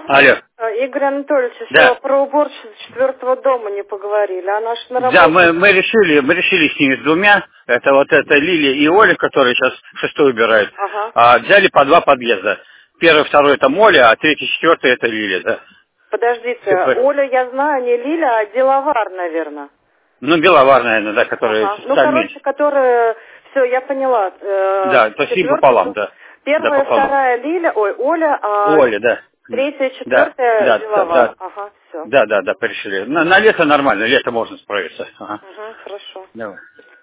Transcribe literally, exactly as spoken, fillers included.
Алло. Игорь Анатольевич, Да. еще про уборщицу четвертого дома не поговорили. Она ж на работе. Да, мы, мы решили, мы решили с ними с двумя. Это вот это Лилия и Оля, которые сейчас шестой убирают. Ага. А, взяли по два подъезда. Первый, второй это Моля, а третий, четвертый это Лилия, да. Подождите, Типа- Оля, я знаю, не Лиля, а Деловар, наверное. Ну, Беловар, наверное, да, которые Ага. Ну, сами. короче, которая... Все, я поняла. Э, Да, то есть им четвертый пополам, дом. да. Да, Первая, пополам. вторая Лиля, ой, Оля, а Оля, да. третья, Да, четвертая да, да, Деловар. да. Ага, все. Да, да, да, порешили. На, на лето нормально, лето можно справиться. Ага. Угу, хорошо. Давай.